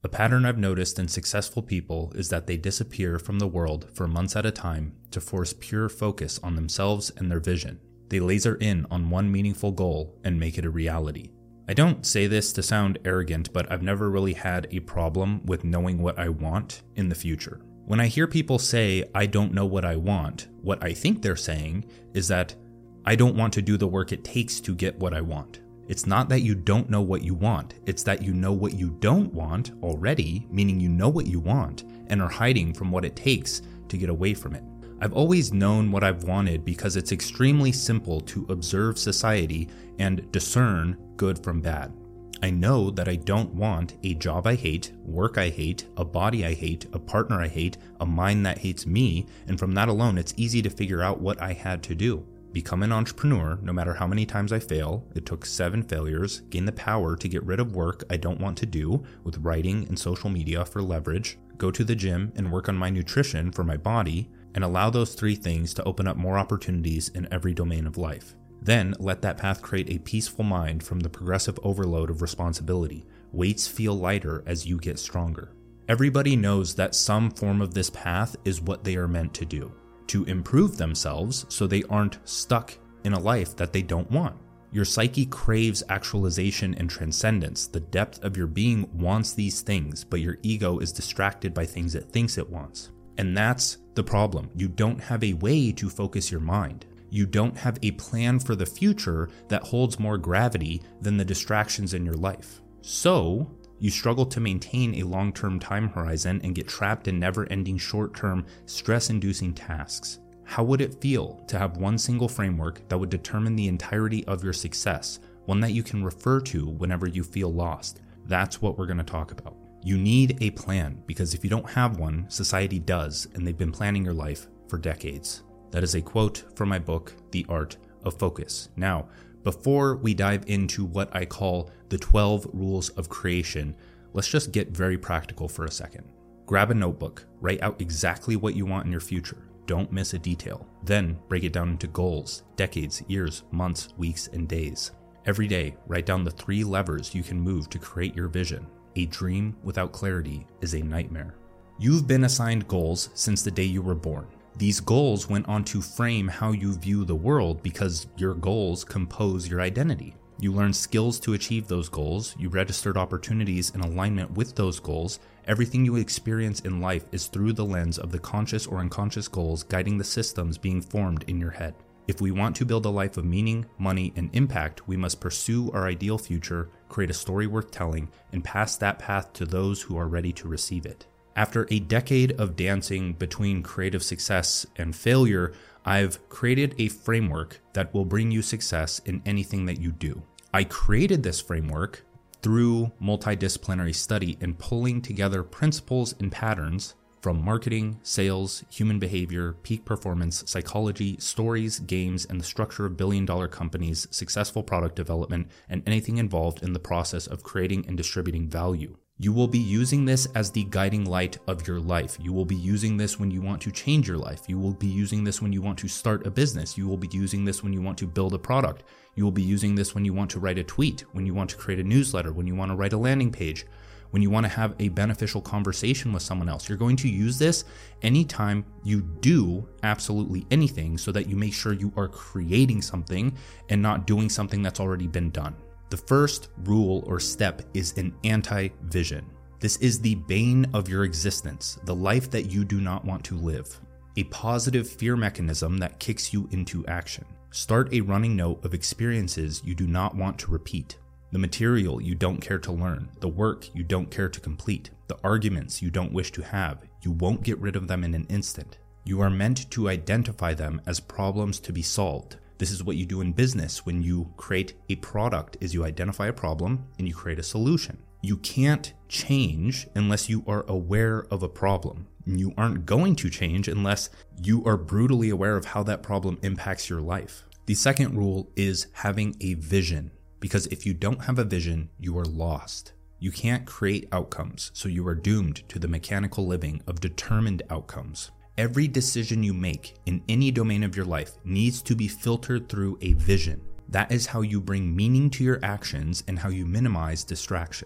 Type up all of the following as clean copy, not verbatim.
A pattern I've noticed in successful people is that they disappear from the world for months at a time to force pure focus on themselves and their vision. They laser in on one meaningful goal and make it a reality. I don't say this to sound arrogant, but I've never really had a problem with knowing what I want in the future. When I hear people say, I don't know what I want, what I think they're saying is that I don't want to do the work it takes to get what I want. It's not that you don't know what you want, it's that you know what you don't want already, meaning you know what you want, and are hiding from what it takes to get away from it. I've always known what I've wanted because it's extremely simple to observe society and discern good from bad. I know that I don't want a job I hate, work I hate, a body I hate, a partner I hate, a mind that hates me, and from that alone it's easy to figure out what I had to do. Become an entrepreneur, no matter how many times I fail. It took 7 failures. Gain the power to get rid of work I don't want to do with writing and social media for leverage. Go to the gym and work on my nutrition for my body, and allow those 3 things to open up more opportunities in every domain of life. Then let that path create a peaceful mind from the progressive overload of responsibility. Weights feel lighter as you get stronger. Everybody knows that some form of this path is what they are meant to do, to improve themselves so they aren't stuck in a life that they don't want. Your psyche craves actualization and transcendence. The depth of your being wants these things, but your ego is distracted by things it thinks it wants. And that's the problem. You don't have a way to focus your mind. You don't have a plan for the future that holds more gravity than the distractions in your life. So, you struggle to maintain a long-term time horizon and get trapped in never-ending short-term, stress-inducing tasks. How would it feel to have one single framework that would determine the entirety of your success, one that you can refer to whenever you feel lost? That's what we're going to talk about. You need a plan, because if you don't have one, society does, and they've been planning your life for decades. That is a quote from my book, The Art of Focus. Now, before we dive into what I call the 12 rules of creation, let's just get very practical for a second. Grab a notebook, write out exactly what you want in your future. Don't miss a detail. Then break it down into goals, decades, years, months, weeks, and days. Every day, write down the 3 levers you can move to create your vision. A dream without clarity is a nightmare. You've been assigned goals since the day you were born. These goals went on to frame how you view the world because your goals compose your identity. You learned skills to achieve those goals, you registered opportunities in alignment with those goals. Everything you experience in life is through the lens of the conscious or unconscious goals guiding the systems being formed in your head. If we want to build a life of meaning, money, and impact, we must pursue our ideal future, create a story worth telling, and pass that path to those who are ready to receive it. After a decade of dancing between creative success and failure, I've created a framework that will bring you success in anything that you do. I created this framework through multidisciplinary study and pulling together principles and patterns from marketing, sales, human behavior, peak performance, psychology, stories, games, and the structure of billion-dollar companies, successful product development, and anything involved in the process of creating and distributing value. You will be using this as the guiding light of your life. You will be using this when you want to change your life. You will be using this when you want to start a business. You will be using this when you want to build a product. You will be using this when you want to write a tweet, when you want to create a newsletter, when you want to write a landing page, when you want to have a beneficial conversation with someone else. You're going to use this anytime you do absolutely anything so that you make sure you are creating something and not doing something that's already been done. The first rule or step is an anti-vision. This is the bane of your existence, the life that you do not want to live. A positive fear mechanism that kicks you into action. Start a running note of experiences you do not want to repeat. The material you don't care to learn, the work you don't care to complete, the arguments you don't wish to have. You won't get rid of them in an instant. You are meant to identify them as problems to be solved. This is what you do in business when you create a product, is you identify a problem and you create a solution. You can't change unless you are aware of a problem. You aren't going to change unless you are brutally aware of how that problem impacts your life. The second rule is having a vision, because if you don't have a vision, you are lost. You can't create outcomes, so you are doomed to the mechanical living of determined outcomes. Every decision you make in any domain of your life needs to be filtered through a vision. That is how you bring meaning to your actions and how you minimize distractions.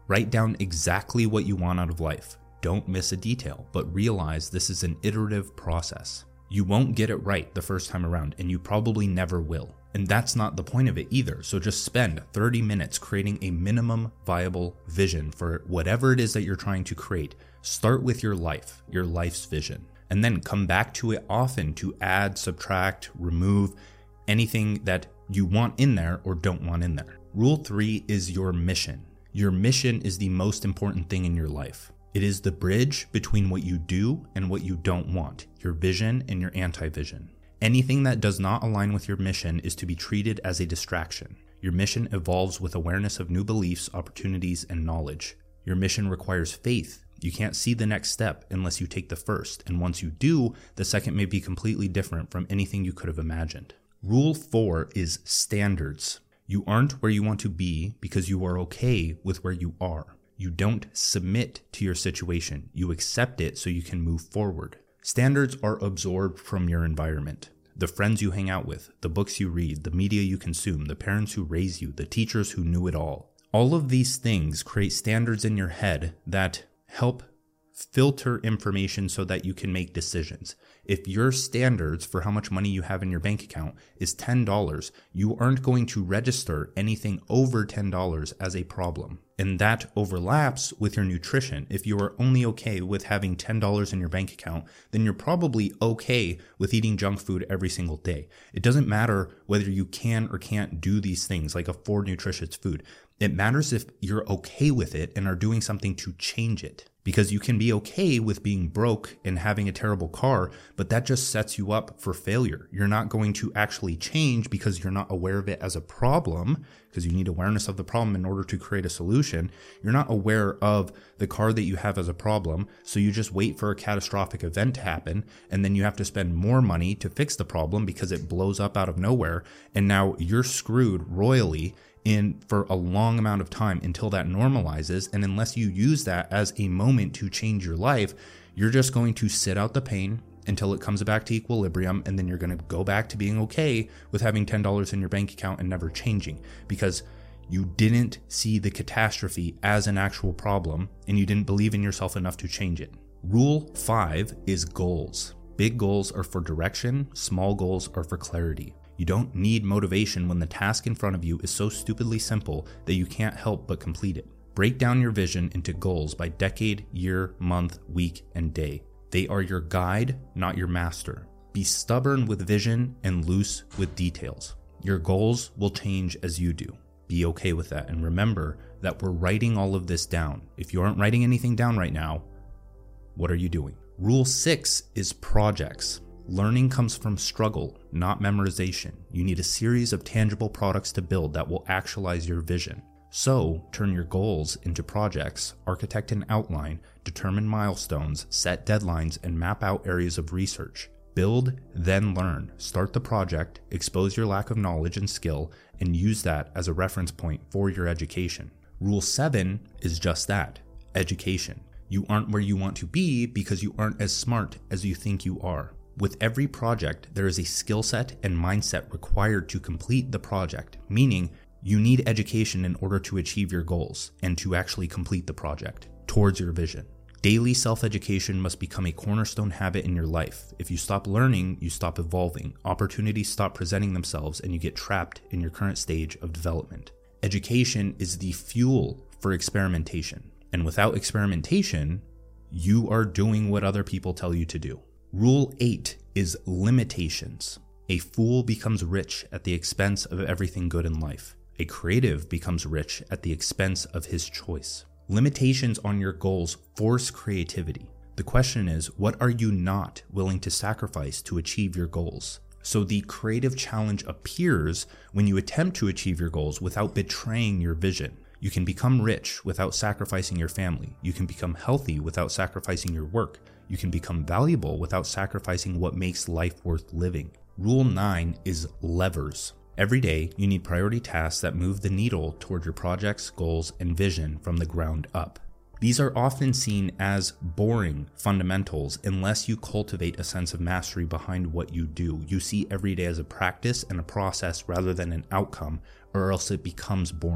Write down exactly what you want out of life. Don't miss a detail, but realize this is an iterative process. You won't get it right the first time around, and you probably never will. And that's not the point of it either. So just spend 30 minutes creating a minimum viable vision for whatever it is that you're trying to create. Start with your life's vision, and then come back to it often to add, subtract, remove anything that you want in there or don't want in there. Rule 3 is your mission. Your mission is the most important thing in your life. It is the bridge between what you do and what you don't want, your vision and your anti-vision. Anything that does not align with your mission is to be treated as a distraction. Your mission evolves with awareness of new beliefs, opportunities, and knowledge. Your mission requires faith. You can't see the next step unless you take the first, and once you do, the second may be completely different from anything you could have imagined. Rule 4 is standards. You aren't where you want to be because you are okay with where you are. You don't submit to your situation. You accept it so you can move forward. Standards are absorbed from your environment. The friends you hang out with, the books you read, the media you consume, the parents who raise you, the teachers who knew it all. All of these things create standards in your head that help filter information so that you can make decisions. If your standards for how much money you have in your bank account is $10, you aren't going to register anything over $10 as a problem. And that overlaps with your nutrition. If you are only okay with having $10 in your bank account, then you're probably okay with eating junk food every single day. It doesn't matter whether you can or can't do these things like afford nutritious food. It matters if you're okay with it and are doing something to change it. Because you can be okay with being broke and having a terrible car, but that just sets you up for failure. You're not going to actually change because you're not aware of it as a problem, because you need awareness of the problem in order to create a solution. You're not aware of the car that you have as a problem, so you just wait for a catastrophic event to happen, and then you have to spend more money to fix the problem because it blows up out of nowhere, and now you're screwed royally in for a long amount of time until that normalizes. And unless you use that as a moment to change your life, you're just going to sit out the pain until it comes back to equilibrium, and then you're going to go back to being okay with having $10 in your bank account and never changing because you didn't see the catastrophe as an actual problem and you didn't believe in yourself enough to change it. Rule 5 is goals. Big goals are for direction, small goals are for clarity. You don't need motivation when the task in front of you is so stupidly simple that you can't help but complete it. Break down your vision into goals by decade, year, month, week, and day. They are your guide, not your master. Be stubborn with vision and loose with details. Your goals will change as you do. Be okay with that, and remember that we're writing all of this down. If you aren't writing anything down right now, what are you doing? Rule 6 is projects. Learning comes from struggle, not memorization. You need a series of tangible products to build that will actualize your vision. So, turn your goals into projects, architect an outline, determine milestones, set deadlines, and map out areas of research. Build, then learn. Start the project, expose your lack of knowledge and skill, and use that as a reference point for your education. Rule 7 is just that, education. You aren't where you want to be because you aren't as smart as you think you are. With every project, there is a skill set and mindset required to complete the project, meaning you need education in order to achieve your goals and to actually complete the project towards your vision. Daily self-education must become a cornerstone habit in your life. If you stop learning, you stop evolving. Opportunities stop presenting themselves and you get trapped in your current stage of development. Education is the fuel for experimentation. And without experimentation, you are doing what other people tell you to do. Rule 8 is limitations. A fool becomes rich at the expense of everything good in life. A creative becomes rich at the expense of his choice. Limitations on your goals force creativity. The question is, what are you not willing to sacrifice to achieve your goals? So the creative challenge appears when you attempt to achieve your goals without betraying your vision. You can become rich without sacrificing your family. You can become healthy without sacrificing your work. You can become valuable without sacrificing what makes life worth living. Rule 9 is levers. Every day, you need priority tasks that move the needle toward your projects, goals, and vision from the ground up. These are often seen as boring fundamentals unless you cultivate a sense of mastery behind what you do. You see every day as a practice and a process rather than an outcome, or else it becomes boring.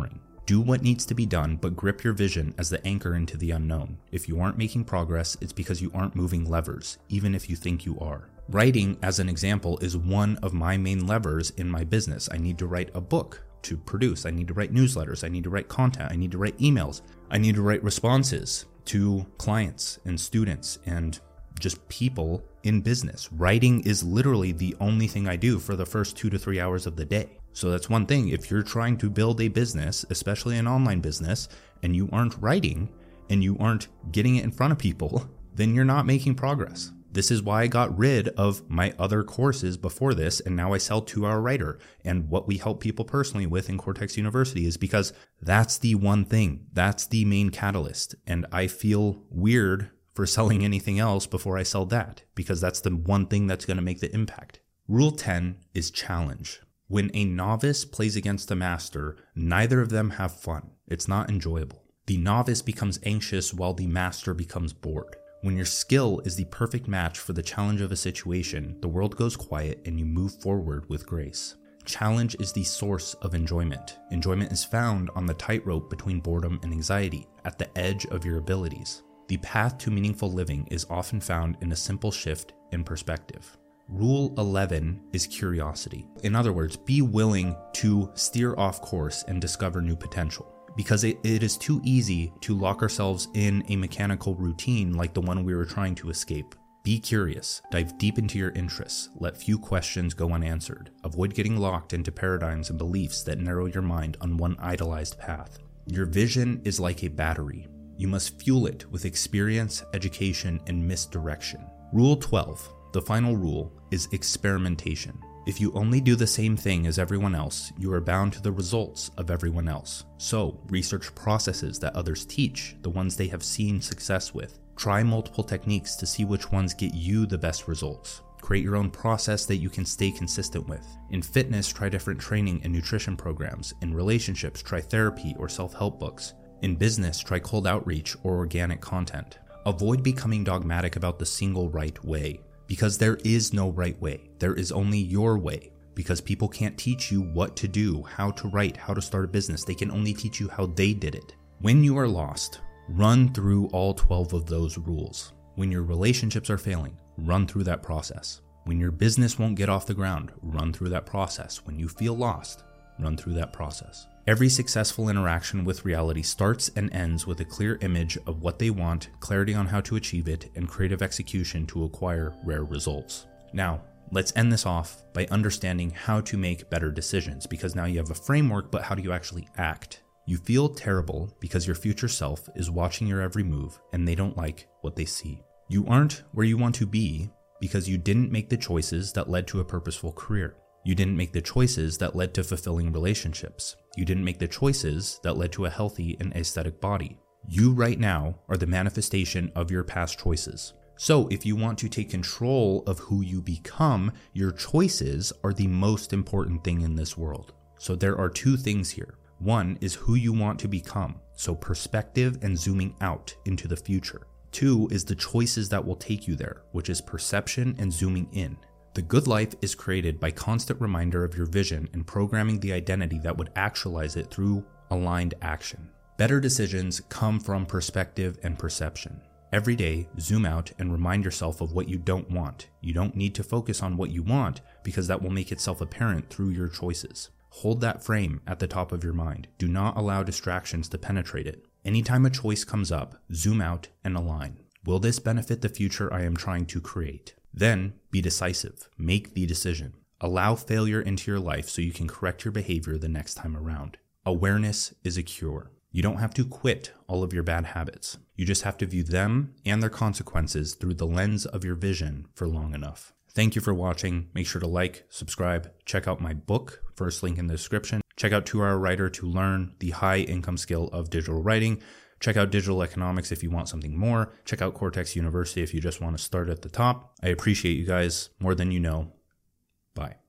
Do what needs to be done, but grip your vision as the anchor into the unknown. If you aren't making progress, it's because you aren't moving levers, even if you think you are. Writing, as an example, is one of my main levers in my business. I need to write a book to produce. I need to write newsletters. I need to write content. I need to write emails. I need to write responses to clients and students and just people in business. Writing is literally the only thing I do for the first 2 to 3 hours of the day. So that's one thing. If you're trying to build a business, especially an online business, and you aren't writing and you aren't getting it in front of people, then you're not making progress. This is why I got rid of my other courses before this, and now I sell 2-Hour Writer. And what we help people personally with in Cortex University is because that's the one thing. That's the main catalyst. And I feel weird for selling anything else before I sell that, because that's the one thing that's going to make the impact. Rule 10 is challenge. When a novice plays against a master, neither of them have fun. It's not enjoyable. The novice becomes anxious while the master becomes bored. When your skill is the perfect match for the challenge of a situation, the world goes quiet and you move forward with grace. Challenge is the source of enjoyment. Enjoyment is found on the tightrope between boredom and anxiety, at the edge of your abilities. The path to meaningful living is often found in a simple shift in perspective. Rule 11 is curiosity. In other words, be willing to steer off course and discover new potential. Because it is too easy to lock ourselves in a mechanical routine like the one we were trying to escape. Be curious, dive deep into your interests, let few questions go unanswered. Avoid getting locked into paradigms and beliefs that narrow your mind on one idolized path. Your vision is like a battery. You must fuel it with experience, education, and misdirection. Rule 12, the final rule, is experimentation. If you only do the same thing as everyone else, you are bound to the results of everyone else. So, research processes that others teach, the ones they have seen success with. Try multiple techniques to see which ones get you the best results. Create your own process that you can stay consistent with. In fitness, try different training and nutrition programs. In relationships, try therapy or self-help books. In business, try cold outreach or organic content. Avoid becoming dogmatic about the single right way. Because there is no right way. There is only your way. Because people can't teach you what to do, how to write, how to start a business. They can only teach you how they did it. When you are lost, run through all 12 of those rules. When your relationships are failing, run through that process. When your business won't get off the ground, run through that process. When you feel lost, run through that process. Every successful interaction with reality starts and ends with a clear image of what they want, clarity on how to achieve it, and creative execution to acquire rare results. Now, let's end this off by understanding how to make better decisions, because now you have a framework, but how do you actually act? You feel terrible because your future self is watching your every move and they don't like what they see. You aren't where you want to be because you didn't make the choices that led to a purposeful career. You didn't make the choices that led to fulfilling relationships. You didn't make the choices that led to a healthy and aesthetic body. You right now are the manifestation of your past choices. So if you want to take control of who you become, your choices are the most important thing in this world. So there are two things here. One is who you want to become, so perspective and zooming out into the future. Two is the choices that will take you there, which is perception and zooming in. The good life is created by constant reminder of your vision and programming the identity that would actualize it through aligned action. Better decisions come from perspective and perception. Every day, zoom out and remind yourself of what you don't want. You don't need to focus on what you want because that will make itself apparent through your choices. Hold that frame at the top of your mind. Do not allow distractions to penetrate it. Anytime a choice comes up, zoom out and align. Will this benefit the future I am trying to create? Then, be decisive. Make the decision. Allow failure into your life so you can correct your behavior the next time around. Awareness is a cure. You don't have to quit all of your bad habits. You just have to view them and their consequences through the lens of your vision for long enough. Thank you for watching. Make sure to like, subscribe, check out my book, first link in the description. Check out 2-Hour Writer to learn the high income skill of digital writing. Check out Digital Economics if you want something more. Check out Cortex University if you just want to start at the top. I appreciate you guys more than you know. Bye.